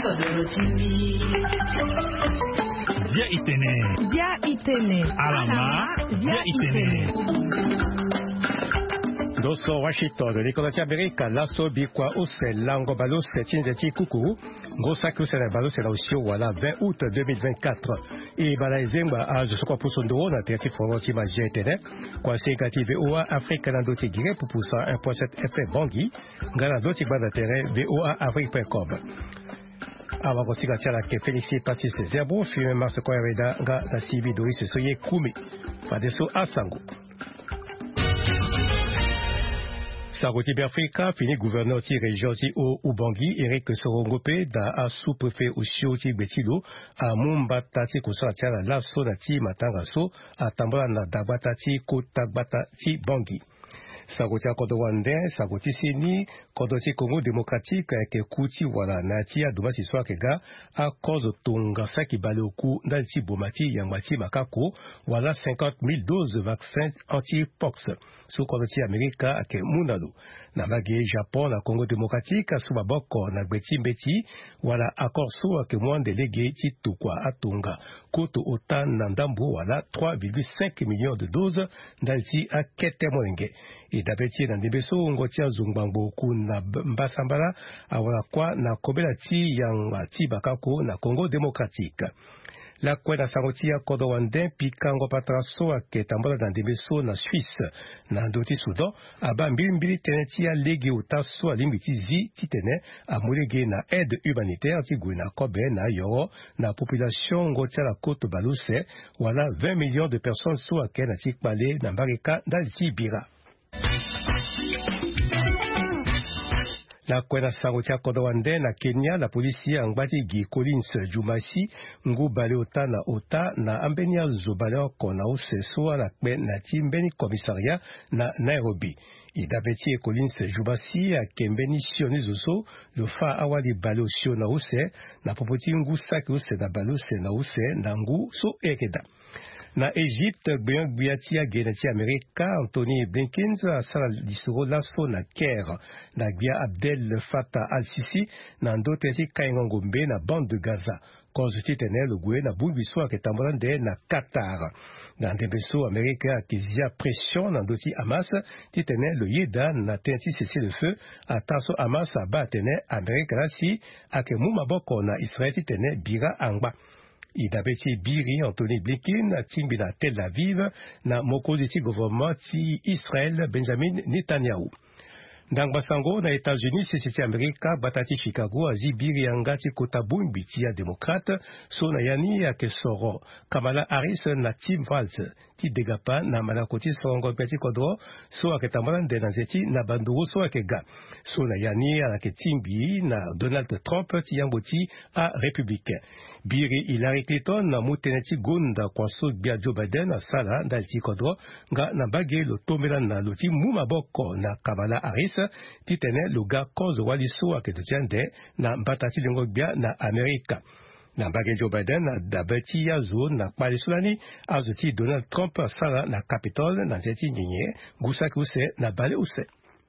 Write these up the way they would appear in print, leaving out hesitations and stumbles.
Via Itene. Alama. Via Itene. Doso Washington, l'économie américaine, l'asso bikwa ose lango balos tinjeti kuku, gosa kusere balos la usio wala 20 août 2024. Et balaizemba a je soko pusondo na terti foroti majetene, kwa segati VOA Afrique na doti gire pour poussa 1.7 FM bangi, ngala doti bada terrain VOA Afrique.com. Awa kosika tiala ke Félixi Passis Zerbo, filme mars kwa reda nga na sibi dois soye kumi. Fadeso asango. Saroti Afrika, fini gouverneur ti région ti o Ubangi, Eric Sorongope, da a sous-préfet au Chioti Betilo, a Mumbata ti kusa tiala la so na ti matanga so, a tambala na dagbata ti kotagbata ti Bangi. Saroti a Kodowande, Saroti Sini, Kodoti Congo démocratique, ke kuti wala na ti a duma si soa kega, a cause tonga sa ki bale oku na ti bomati yangmati makako, wala 50,000 doses vaccins anti-pox. Sous Kodoti Amerika ake Munalo. Na magi Japon na Congo démocratique, sous baboko na gbeti mbeti, wala accord so ake moins délégué ti tukwa atonga. Koto otan nandambo wala 3,5 millions de doses dalti a ketemwenge. Et d'abeti na ndebeso ngoti a zungbango ku na mbasambala awala kwa na kobela ti yang ti bakako na Congo démocratique. La kwena sangotia Kodowande pikango patraso ake tambola na ndebeso na Suisse na ndoti Soudan aba mbili tenetia legi utaso alimbiti zi titene amulege na aide humanitaire ti gwina kobe na yoro na population ngotia la côte baluse wala 20 millions de personnes so ake na tikpale na mbarika dalti bira. La kwena sangotia Kodowande na Kenya la polisi angbati gi Collins Jumasi ngu bale ota na ambenia zobale kona useso la kwe na timbeni komisaria na Nairobi. Idabeti Collins Jumasi a kembeni sioni zoso lo fa awali bale osio na use na popoti ngu saki use na bale use na use na ngu so ekeda. Na Égypte, Gbiatia Geneti Amerika, Anthony Blinken, sala disoro laso na Caire, na Gbia Abdel Fattah al-Sisi, na ndoteti Kaingongombe na bande de Gaza. Cause titene le goué na bulbiso ke tambolande na Qatar. Na ndebeso Amerika kizia pression na ndoti Hamas, titene le yeda na tenti cessez le feu, ataso Hamas abatene Amerika nasi, ake mumaboko na Israël titene bira angba. Idabeti Biri Anthony Blinken timbi na Tel Aviv na mokozi ti gouvernement ti Israël Benjamin Netanyahu. Dans Basango, na États-Unis, c'est Amerika, batati Chicago, azi biri angati kota bumbi tia démocrate, so na yani ya kesoro. Kamala Harris na Tim Walz, ti degapa na malakoti songo peti kodro, so aketamana de nazeti na banduro so akega. So na yani ya ke timbi na Donald Trump ti yangoti a républicain. Biri Hillary Clinton na muteneti gonda kwa so bia Joe Biden na sala dalti kodro, nga na bage lo tomela na loti mumaboko na Kamala Harris, titene luga cause waliso aketutiande na batati lengo bia na Amerika. Na bage Joe Biden na dabeti ya zone na palisulani azuti Donald Trump sala na Capitol na zeti nyenye gusaki use na bale use.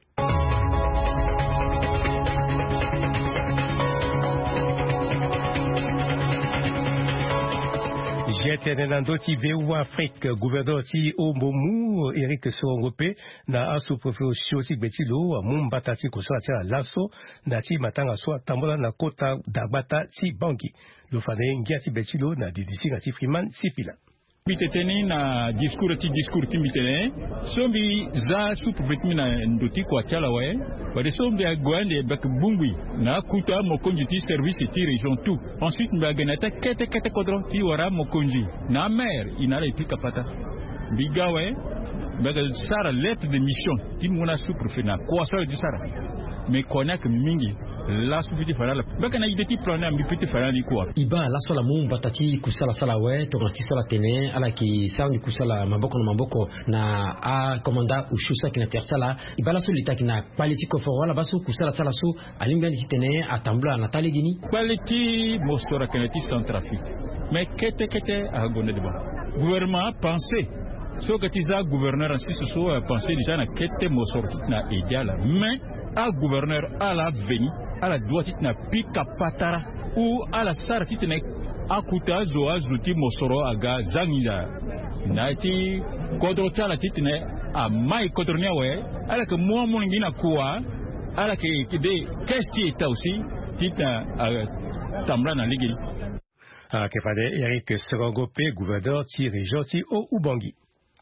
Jetene nandoti VU Afrique, gouverneur ti Omomu, Eric Sorongope, na asu professeur Chioti Betilo, Mumbatati Kosoatia Lasso, na ti matanga so tambola na kota dagbata ti Bangi. Lofane ngiati Betilo na didisi na ti Freeman Sifila. Biteteni na discours timbitene sombi za super na ndoti kwa chala we bade sombi agwande bak bungwi na kuta mokonji ti service ti region tout ensuite mbagenata kete kodro ti wara mokonji na mer inala ipika pata bigawe baga sara lettre de mission ti mona super na kwa sala di sara me konak mingi la subiti farala baka na ideti plana mi piti farali kwa iba la sola mumba tati kusala sala we to ngati sola tene ala ki sangi kusala maboko na a komanda ushusa kina tersala iba la solita kina quality kofo wala basu kusala sala su alimben kitene atambula na tali gini quality mostora kanati sans trafic mais kete a gonde de ba gouvernement penser so katiza gouverneur ainsi so penser déjà na kete mosorti na idéal mais a gouverneur à la veni à la droite na pika patara u ala sara titene akuta zo azuti mosoro aga zangiza na ti kodro tala titene a mai kodronia we ala ke mo mo ngina kuwa ala ke de kesti ta aussi tita tamra na ligi ke fade Eric Serongope gouverneur ti région ti o Ubangi.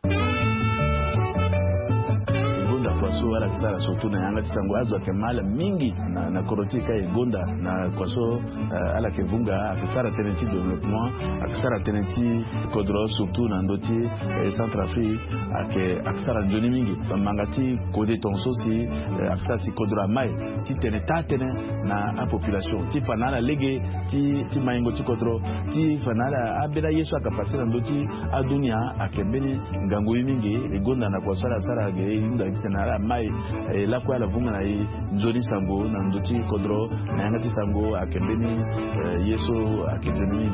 Kwaso wala kisara surtout na yanga tisango azwa kemala mingi na korotika igonda na kwaso ala kevunga akisara teneti développement akisara teneti kodro surtout na ndoti Centrafrique akisara njoni mingi mangati kode tonso si akisara si kodro mai ti teneta tene na a population ti panala lege ti maingo ti kodro ti fanala abela yesu akapasira ndoti adunia akembeni ngango mingi igonda na kwaso ala sara ge inda tena mai la kwa la vunga na njoni sango na ndoti kodro na yanga ti sango akembeni yesu akembeni.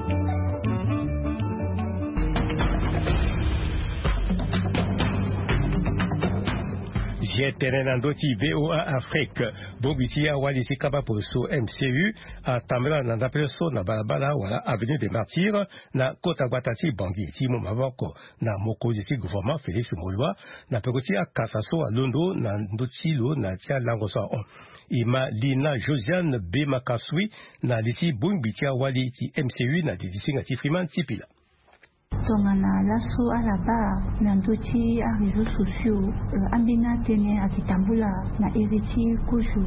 Jetenendoti VOA Afrique Bobitia Walisi Kabaposo MCU a Tamela Nandapeso na Balabala wala Avenue des Martyrs na Kota Guatati Bangi Timo Maboko na Mokoziti gouvernement Félix Molwa na Pekoti a Kasaso a Londo na Ndotilo na Tia Langosa on Ima Lina Josiane B Makasui na Liti Bunbitia Wali ti MCU na Didisinga Tifriman Tipila. Tongana laso alaba na ndoti a réseaux sociaux ambina tene akitambula na eriti kuju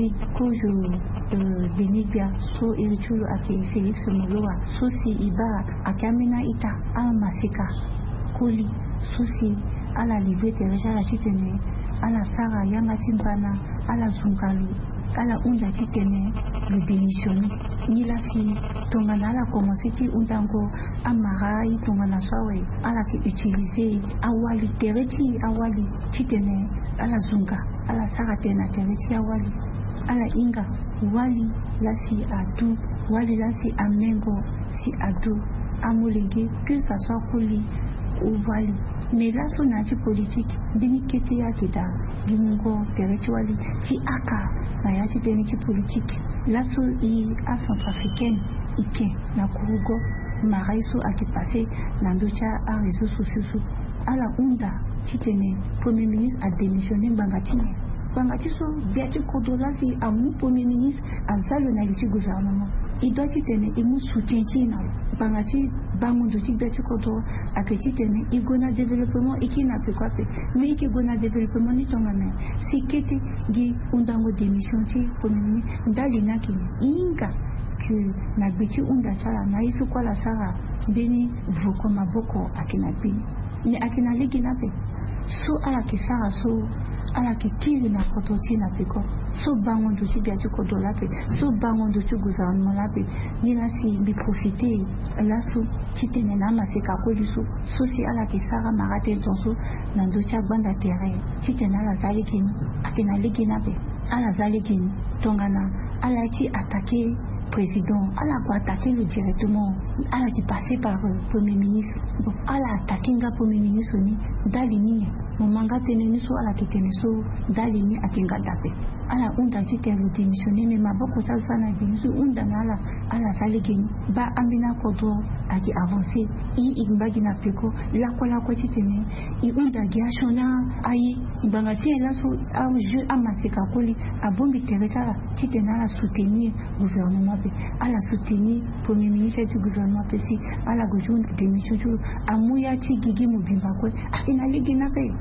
benibia so erichulu ake Felix Moloa so si iba akamina ita almasika kuli so si ala libre Teresa la chitene ala sara yanga chimpana ala zungalu ala unda chitene le démissionné ni la si tongana ala commencé ti undango amarai tongana sawe ala ki utiliser awali tereti awali chitene ala zunga ala sara tena tereti awali ala inga wali la si adu wali la si amengo si adu amulenge que ça soit kuli ou wali. Mais là, son anti politique, binikete ya kita, gimungo tereti wali, ti aka, na ya ti teneti politique. Là, so i a centrafricaine, ike, na kurugo, maraiso a ki passé, na ndocha a réseaux sociaux. À la onda, ti tene, premier ministre a démissionné Bangatine. Bangatiso, biati kodola si a mon premier ministre, a zalo na lisi gouvernement. Il doit y tenir, il nous soutient. Bangati, Bangondo, Tibeti Koto, Aketi Tene, il y a développement et qui n'a plus quoi faire. Mais il y a développement, ni ton main. Si Kete, Guy, Undango démission, pour nous, Dalina qui Inga, que Nabiti Unda Sala, Naïsu Kuala Sara, Beni, Vokoma Boko, Akinapi. Mais Akina Liginape. So ala kisara so ala kikiri na kototi na peko so bangondo ti biati kodola pe so bangondo ti gouvernement la pe ni la si bi profiter la so titene na maseka koli so si ala kisara marate tonso na ndo cha banda terrain titene ala zalikini akina ligina pe ala zalikini tongana ala ti attaquer président, elle a attaqué le directement, elle a passé par premier ministre. Donc, elle a attaqué le premier ministre Dalini. Mon manga teneniso à la keteniso Dalini a Kinga Dape. Elle a un dit qu'elle a démissionné, mais ma beaucoup ça n'a démissionné. Undana à la Salegini. Ba Amina Kodo a qui avancé. Il bagina peko. La kola quotidien. Il unda giachona aïe. Bangati est là sur un jeu à Maseka Koli. A bombi Teresa. Titena a soutenir gouvernement. À la soutenir premier ministre du gouvernement Pessi, à la goujoune démission à Mouyati Gigi Mobimbakwe, à Inaligina Pay.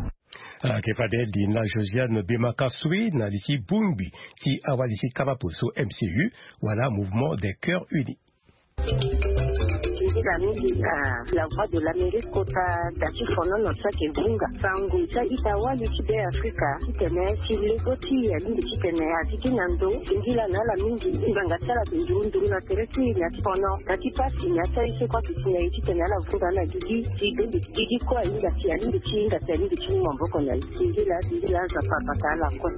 Kefade Dina Josiane Bemakasui, Nalisi Bumbi, qui a walisi Kamaposo MCU, voilà mouvement des cœurs unis. La voix de l'Amérique kota dati fono no sake bunga sangu sa itawali tibe Afrika tene silegoti ya ndi tene atiki nando ngila na la mingi nganga sala ndundu na tereti ya fono dati pasi ya sai kwa tine tene la vuga na gigi kwa inga tia ndi chinga tani ndi chimwa mboko na ngila za papa kala kwa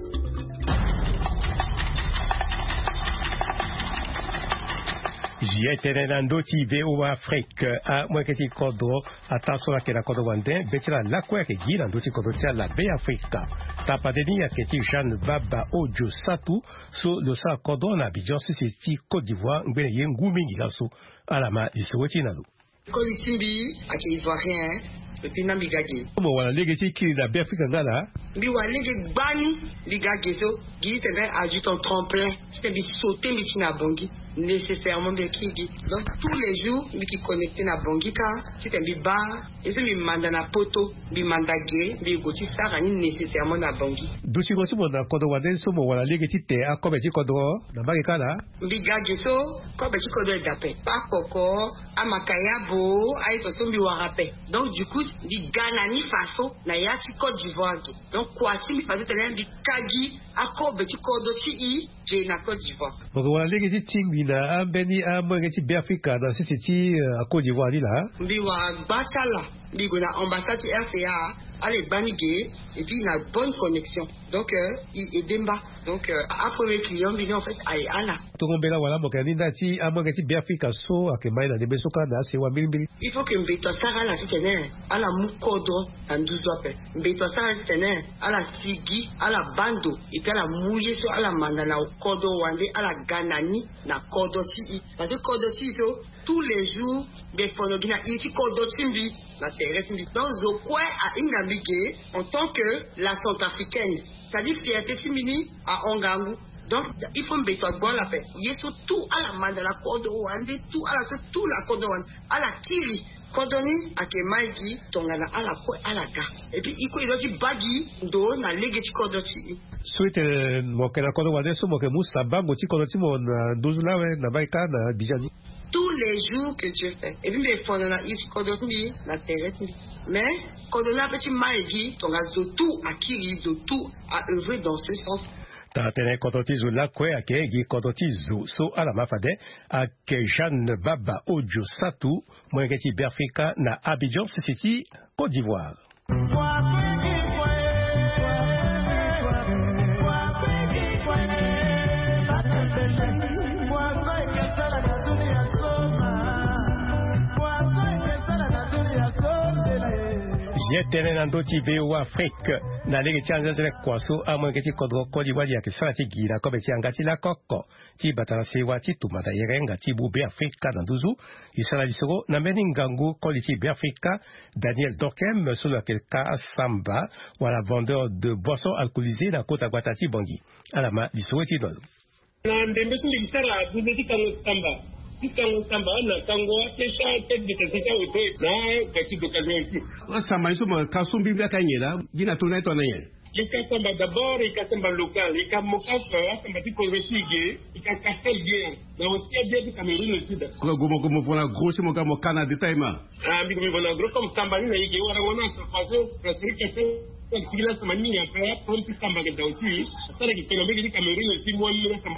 Jietene ndoti veo Afrique a mweketi kodro ataso la kena kodro wande betila la kwa ke gila ndoti kodro tia la be Afrika tapadeni ya keti Jeanne Baba Ojo Satu so le sa kodro na Abidjan City Côte d'Ivoire ngbe yengu mingi laso alama isoweti nalo Kolitimbi ake Ivoirien et puis na bigage mo wala legeti ki la be Afrika ngala bi walege gbani bigage so gi tene ajoute un tremplin c'est bi sauter mi tina bongi nécessairement bien qui donc tous les jours mi qui connecté na bongi ka c'est bi ba et c'est mi manda na poto bi manda ge bi goti sara ni nécessairement na bongi dusi go sumo na kodo waden so mo wala legeti te akobe ti kodo na ba kala bigage so ko be ti kodo dape pa koko amakayabo ay to so mi warape donc du coup di Ghana ni faso na ya ti Côte d'Ivoire donc quoi ti mi faso tele bi kagi akobe ti kodo ti I je na Côte d'Ivoire donc wala legeti ti na ambeni amweketi be Afrika na sisi ti a Côte d'Ivoire la bi wa gbachala bi go na ambassade RCA allez banigé et puis il a bonne connexion donc il est demba donc à premier client bi en fait ay ala to ngombela wala mokani ndati amweketi be Afrika so akemai na de soka na se wa milibili il faut que mbeto sara la tene ala mukodo anduzo ape mbeto sara tene ala sigi ala bando et puis ala mouiller so ala mandana kodo wande ala ganani na kodo ti parce que kodo ti so tous les jours des fonogina iti kodo timbi la terre timbi donc je crois à Inamigé en tant que la centrafricaine c'est-à-dire fierté timini à Ongangu donc il faut me faire boire la paix il faut tout à la main de la kodo wande tout à la tout la kodo wande à la kiri kodoni ake maigi tongana à la ko à la ga et puis iko idoti bagi do na legeti kodoti souhaite mo kana kodo wande so mo ke musa bango ti kodo ti mo na dozula we na baika na bijani tous les jours que Dieu fait. Et puis, mes fonds, on a eu Kodoni, la terre, mais Kodoni, petit maïgi, on a tout acquis, tout à œuvrer dans ce sens. Tatene kototizu la kwe ake gi kototizu so ala mafade ake Jeanne Baba Ojo Satu mwengeti Berfika na Abidjan City Côte d'Ivoire. Yetene nandoti veo Afrique na lege tianza zele kwaso amwengeti kodro kodi wadi ya kisara ti gira kobe ti angati la koko ti batana sewa ti tumata yerenga ti bube Afrika nanduzu isala lisoro na meni ngangu kodi ti be Afrika Daniel Dorkem solo kelka asamba wala vendeur de boissons alcoolisées na kota guatati bongi alama lisoro ti dolo na ndembe suli kisara buzeti kango samba Kango samba na kango kesha tête de kesha oto na petit d'occasion ici. Samba iso mo kasumbi bia kanyela gina tona to na ye. Ika samba d'abord ika samba local ika mokafa samba ti konvestige ika kastel bien na aussi bien du Cameroun aussi da. Gomo pour la grosse mo ka mo kana de taima. Ah mi gomo na gros comme samba ni na yige wala wona se passe presque kila samba ni ya pa pompi samba da aussi. Sara ki Cameroun di Cameroun aussi mo ni samba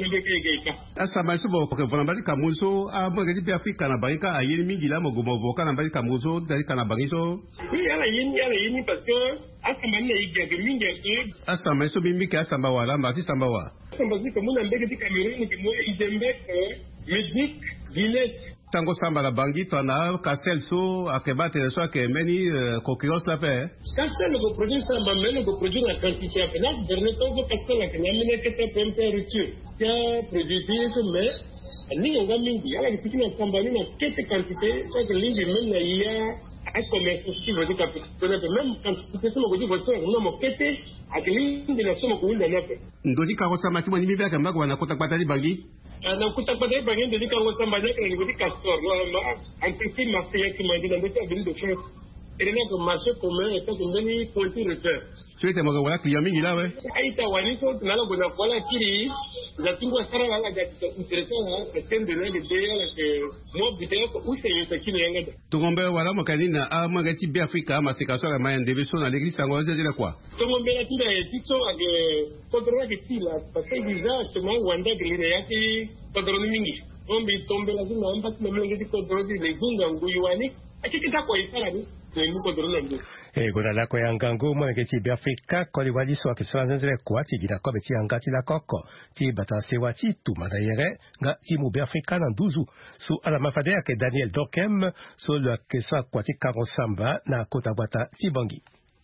asamba iso ko vona bali kamuso abogedi bi Afrika na baika ayini mingi la mogomo voka na bali kamuso dali kana bangiso ala yini parce que asamba ni yige mingi asamba iso bimbi ka asamba wala mbati samba wa asamba ziko muna mbege di Cameroun ki mo izembe musique Guinness tango samba la bangi tona Castel so akebate so akemeni concurrence la paix Castel go produire samba mais go produire la quantité à peine dernier temps go Castel la nyamine que te prendre rupture ya produire mais ni nga mingi ala kisikina samba ni na quelle quantité so que lingi même na ya a commerce si vous dites que même quand c'est ça go dire votre non mo kete akili ndi na somo ko winda nape ndodi ka ko sama ti mo ni bia kamba ko na kota kwata di bangi na kutakpata bangi ndodi ka ko samba na ni ngodi castor no entreprise mafia qui m'a dit na ndoti abini de faire et le marché commun est devenu point de repère. Tu es mo wala client mingi la we aita wani so na lo na wala kiri za tingo sara la ga intéressant c'est de le de que mo bidé ko use yete kini yanga to ngombe wala mo kanina a mo gati bi Afrika ma sekaso la main de so na l'église ngo zele kwa to ngombe la tira etito age kodro ke tila parce que déjà seulement wanda de l'ine yaki kodro mingi ngombe tombe la zina amba na mlenge kodro de zinga nguyuani akikita kwa isara ni e gona ko yangango mo ke ti Afrika ko li wali so ke sanzele kwa ti gida ko beti angati la koko ti batase wati tu madayere nga ti mu Afrika na nduzu su ala mafade ke Daniel Dokem so le ke sa kwa ti karosamba na kota bata ti bangi.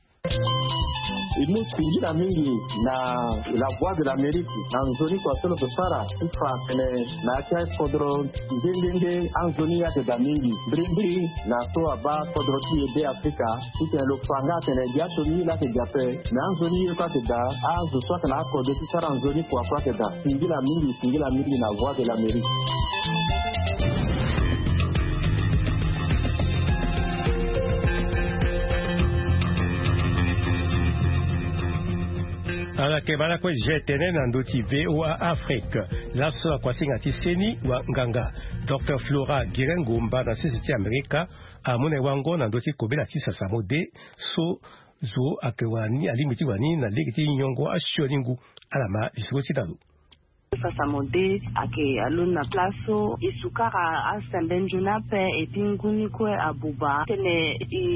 Imutingira mingi na la voix de l'Amérique anzoni kwa solo kusara ifa kene na kia kodro ndenge anzoni ya de mingi brindri na so aba kodro ti de Afrika ite lo fanga tene dia to ni la ke jape na anzoni kwa te da azu so kana kodro ti sara anzoni kwa te da tingira mingi na voix de l'Amérique. Ala ke bala ko jetene na ndoti VOA Afrique la so kwa singa tiseni wa nganga Dr. Flora Girengumba na sisi Amerika amune wango na ndoti kobela tisa samode so zo akwani alimiti wani na legiti nyongo asholingu alama isoti dalu Sasa mode ake aluna plaso isukara asembenjuna pe epinguni kwe abuba tene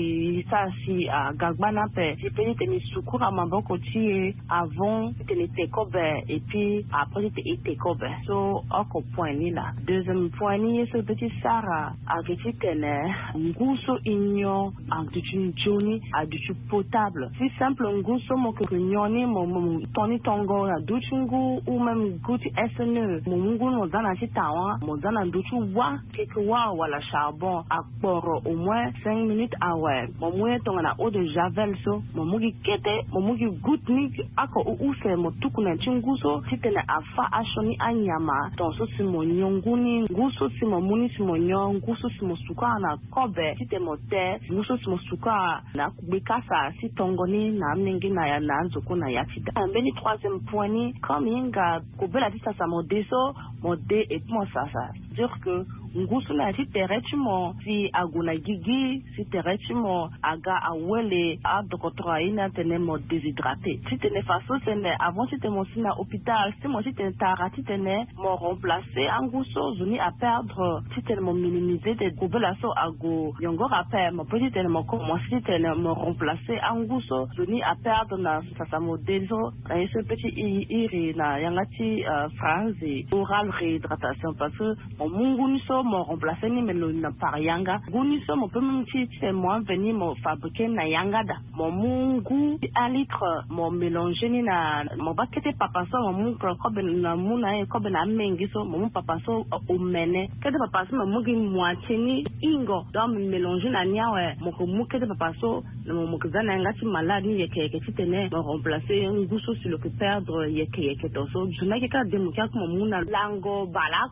isasi gagbana pe jipeni tene sukura mamboko tie avant tene tekobe et puis après tene tekobe so oko point ni la deuxième point ni ce petit sara ake tene nguso inyo antutu joni adutu potable si simple nguso mo ke nyoni mo toni tongo na duchungu ou même goût SNE mungu no zana chitawa mo zana nduchu wa keke wa wala charbon akporo au moins 5 minutes awe mo mwe tonga na eau de javel so mo mugi kete mo mugi gutni ako use mo tukuna chinguso titene afa ashoni anyama tonso simo nyonguni nguso simo muni simo nyonguso simo suka na kobe tite mote nguso simo suka na kubikasa si tongoni na mningi na ya nanzo kuna ya tita mbeni troisième point ni comme inga kubela ça mon déso mon dé et mon ça dire que ngusu na si terechimo si aguna gigi si terechimo aga awele a dokotra ina tene mo déshydraté si tene faso tene avant si tene sina hôpital si mo si tene tarati tene mo remplacer anguso zuni à perdre si tene mo minimiser de gobelaso ago yongo rappel mo petit tene mo commencer tene mo remplacer anguso zuni à perdre na ça mo déso et ce petit iri na yangati phrase oral réhydratation parce que mon mungu so mon remplacer ni melo na par yanga guni so mon même c'est moi venir mon fabriquer na yanga da mon mungu 1 litre mon mélanger ni na mon bakete papa so mon mungu ko ben na muna ko ben amengi so mon papa so o mene kete papa so mon mungu moitié ni ingo donc mélanger na niawe mon ko mukete papa so mon mukazana ngati malade ni yeke titene mon remplacer nguso sur le que perdre yeke to so juna ke ka demu ka ko muna lango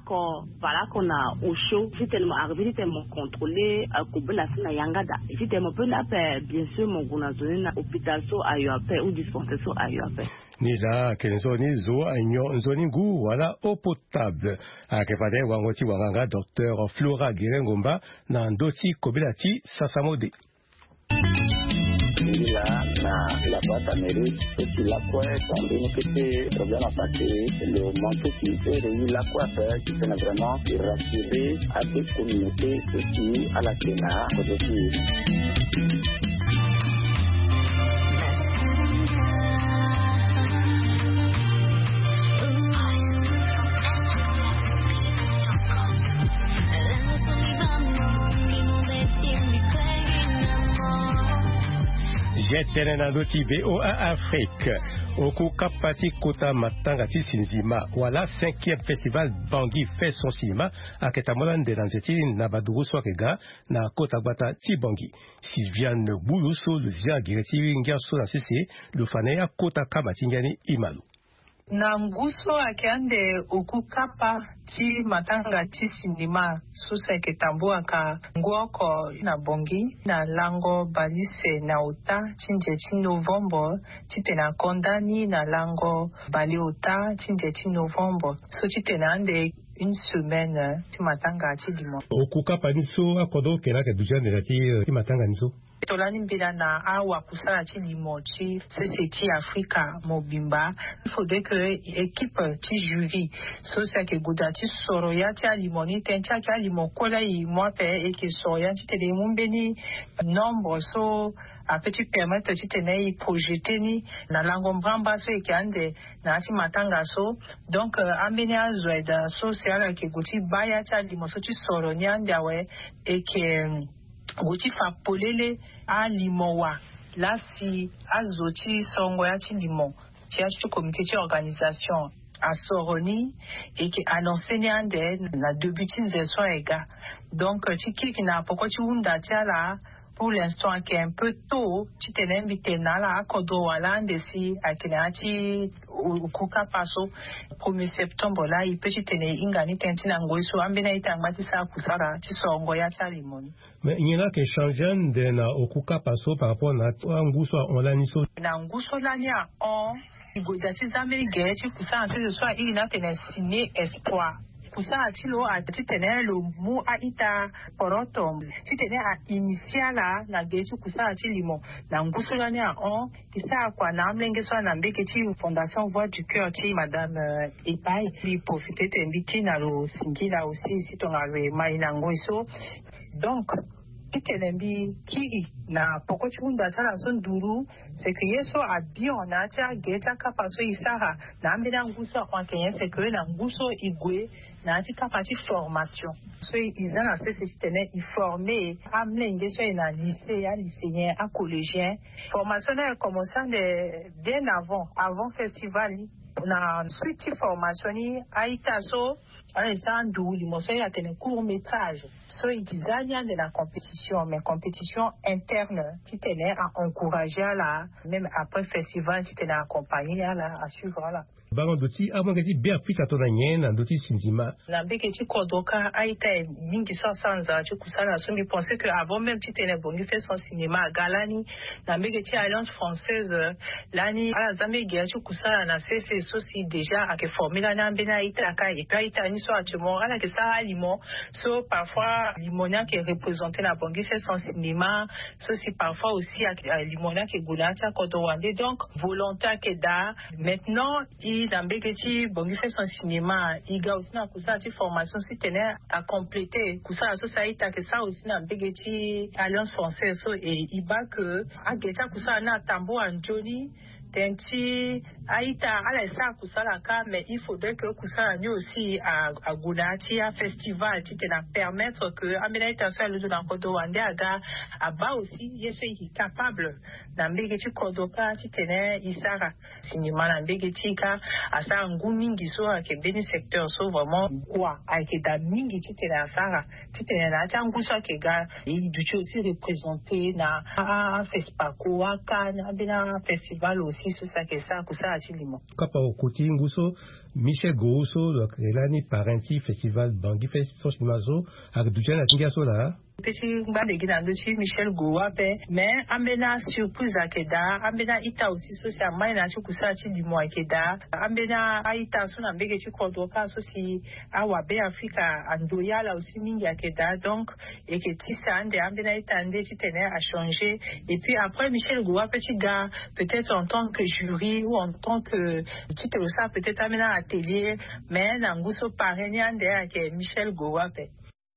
balako na osho si tellement arrivé tellement contrôlé kubela sina yangada si tellement peu na bien sûr mon guna zone na hôpital so ayo ape ou dispensaire so ayo ape ni la kenzoni zo anyo nzoni ngu wala eau potable akepade wangoti wanganga Dr. Flora Girengumba na ndoti kobelati sasamode la boîte amérique et puis la quoi quand on était problème à passer le manteau qui fait la quoi faire qui fait vraiment rassurer à toute communauté aussi à la Kenya jetene na ndoti VOA Afrique oku kapati kota matanga ti sinzima wala 5e festival Bangui fait son cinéma aketa molande na nzeti na badugu swakega na kota gbata ti Bangui Sylviane Buluso le zia gireti ngiaso na sese le fanaya kota kamati ngani imalu na nguso akiande ukukapa ti matanga ti sinima susa ketambo aka nguoko na Bongi na lango balise na ota tinje ti Novembre titena kondani na lango bali ota tinje ti Novembre so titena ande une semaine ti matanga ti dimanche okukapa niso akodo kera ke dujane ti matanga niso tolani mbila na awa kusala ti limo ti sese ti Afrika mobimba il faudrait que équipe ti jury so sa ke goda ti soro ya ti alimo ni ten ti alimo kola i mo pe e ke soro ya ti tele mumbeni nombre so a petit permettre tu tenais projeter ni na lango mbramba so ekande na ati matanga so donc ambenia zoeda social ke guti baya cha limoso tu soro nyanda we eke guti fa polele a limowa là si azoti songo ya ti limo ti achi comité ti organisation a soroni et qui annonce niande na debutin zeso ega donc ti kiki na poko ti unda ti ala pour l'instant qui est un peu tôt tu t'es invité na la kodo wala ndesi akina ti ukuka paso 1er septembre là il peut tenir ingani tentina ngoiso ambena itangba ti sa kusara ti songo ya ta limoni mais il y a que changeant de na okuka paso par rapport na nguso online so na nguso lania on igodati zameli gechi kusana ti so ili na tene signé espoir kusa atilo ati tene lo mu a ita poroto ti tene a initiala na gechi kusa ati limo na nguso lani a on kisa kwa na mlenge so na mbeke ti fondation voix du cœur ti madame Epai li profiter tembiti na lo singila aussi si ton ave mai na ngoiso donc itelembi kiri na poko chunda tala son duru c'est que yeso a bien na tia geta kapaso isara na mbina nguso kwa kenye c'est que na nguso igwe na ati kapati formation so izana se système i formé amne ngeso na lycée ya lycéen à collégien formation a commencé bien avant festival na suite formation ni aita so Alexandre Limoso a tenu court métrage. So il design de la compétition, mais compétition interne qui tenait à encourager là, même après festival qui tenait à accompagner là, à suivre là. Baron Doti, avant que tu bien plus à ton année, dans Doti Sinzima. La béqueti Kodoka a été mingi sans tu kusala, so me pensais que avant même tu tenais bon, il fait son cinéma à Galani, la béqueti Alliance française, l'année à la Zambie, tu kusala na CC aussi déjà à que former la nambena itaka et puis itani so actuellement à la que ça aliment, so parfois limonia qui est représenté la bonne fait son cinéma, ceci parfois aussi à limonia qui goulata Kodowande, donc volontaire que da maintenant il dans Beketi bon il fait son cinéma il a aussi na kusa ti formation si tenait à compléter kusa so ça ita que ça aussi na Beketi Alliance française so et il bat que a geta kusa na tambo Anjoni tenti aita ala sa kusala ka mais il faudrait que kusala ni aussi à Gunati à festival qui te permettre que aménaita ça le dans Kodowande aga aba aussi yeso est capable na Beketi Kodoka ti tenait isara cinéma na Beketi ka asa ngumingi so ke beni secteur so vraiment quoi avec da mingi ti tenait asara ti tenait na tangusa ke ga il du aussi représenter na Fespako aka na bena festival aussi sur ça que ça kusa achilimo kapa okoti nguso Michel Gousso donc elani parenti festival bangi fait son cinéma zo ak dujana tinga so là petit bande gina ndochi Michel Goua pe mais amena surprise akeda amena ita aussi social mai na kusa achilimo akeda amena aita so na mbege chi kodoka so si awa be Africa andoyala aussi mingi akeda donc et que tisa ande amena ita ande ti tenait à changer et puis après Michel Goua petit gars peut-être en tant que jury ou en tant que tu te ça peut-être amena atelier mais nanguso pareni ande ake Michel Goua pe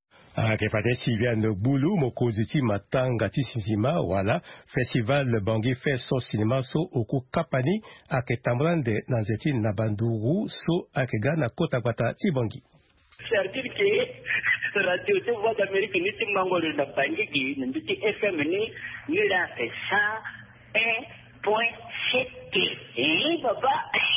que fallait Sylvia Nobulu mokoziti matanga ti Sinzima voilà festival bangi fait son cinéma so oku kapani ake tambrande na nzeti na banduru so ake gana kota kwata ti bangi c'est-à-dire que radio de voix d'Amérique ni ti mangolo na bangi ki nditi FM ni la fait ça 1.7 papa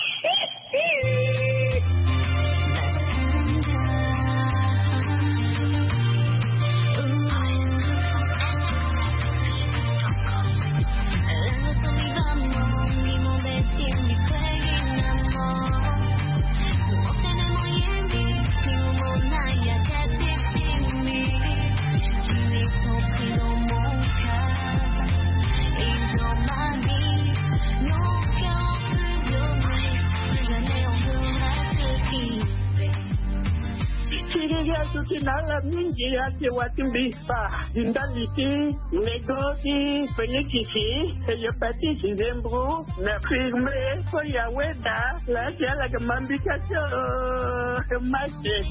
Sukinala mingi ati watimbisa dindaliti negoti penyekisi yepati zembru na firme ko yaweda la tiala kamambikacho mache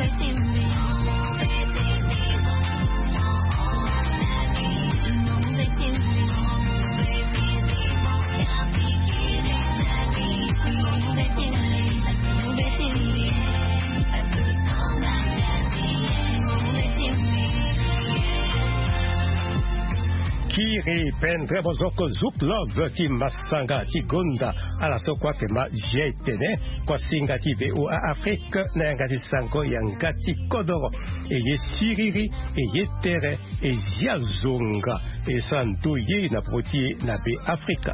Kiri pendre bozoko zuklog ti masanga ti gonda ala so kwa kema jetene kwa singa ti VOA Afrique na yangati sango yangati kodoro eye siriri eye tere eye zonga e santo ye na proti na be Afrika.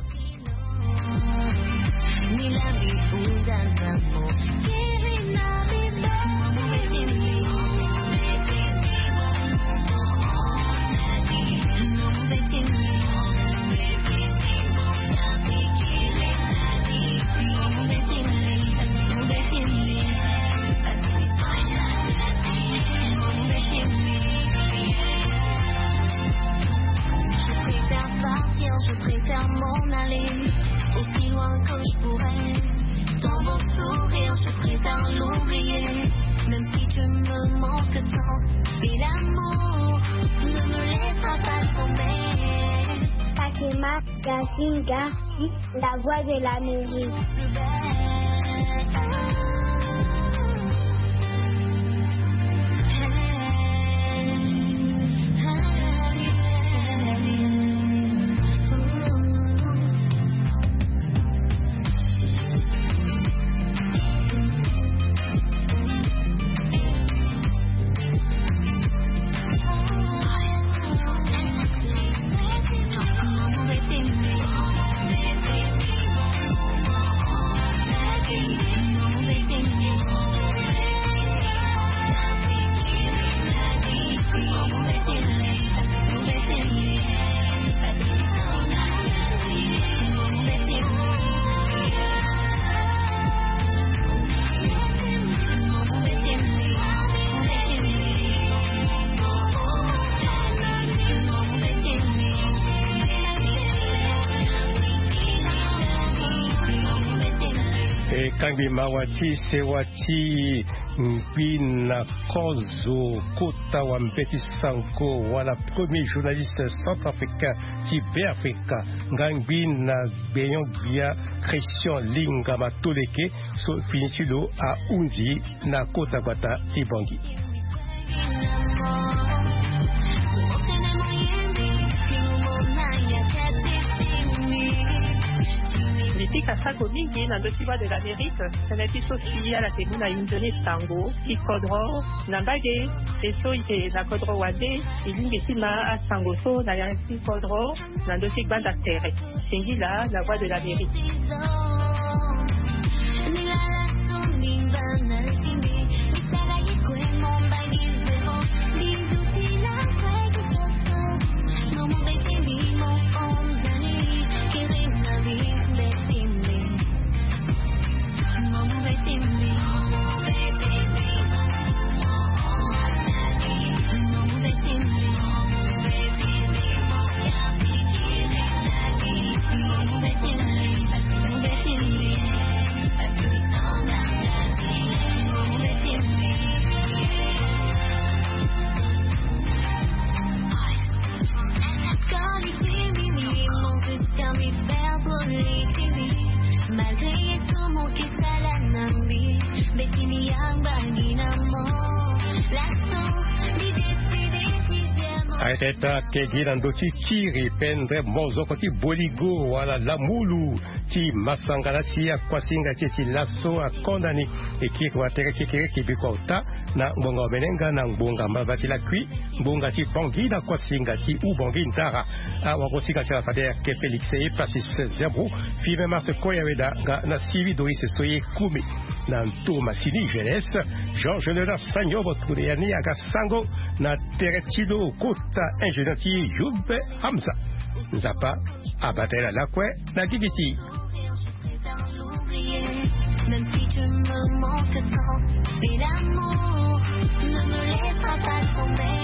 Je préfère m'en aller aussi loin que je pourrais. Dans mon sourire, je préfère l'oublier. Même si tu me manques tant. Et l'amour ne me laissera pas tomber. Fatima Gazinga, la voix de l'Amérique. Kangi mawati sewati Mbina Kozo Kota Wambeti Sanko wala premier journaliste centrafricain Tibet Africa Ngangbina Beyon Bia Christian Linga Matoleke so finitulo a Undi na Kota Gwata Tibangi. Nifika sako mingi na ndokiwa de l'Amérique, sanati sofi ala temuna yunjone sango, ikodro, nambage, eso ite na kodro wade, ilingi sima a sango so na yansi kodro, na ndosik banda tere. Singila, la voix de l'Amérique. Aiteta kegira ndoti kiri pendre mozoko ti boligo wala lamulu ti masangala ti akwasinga ti laso akondani ekiki watere kikere kibiko uta na mbonga benenga na mbonga mabati la kui mbonga ti pongi na kwasinga ti ubongi ntara wakosika ti afade ke Felix e pasis zebro fibe marte koyaweda na sivi doise soye kumi na ntoma sini jeunesse Georges Nela Sanyo botude yani aga sango na teretilo kota ingénieur ti Yoube Hamza Nzapa abatela lakwe na gigiti. Même si tu me manques tant, et l'amour ne me laissera pas tomber.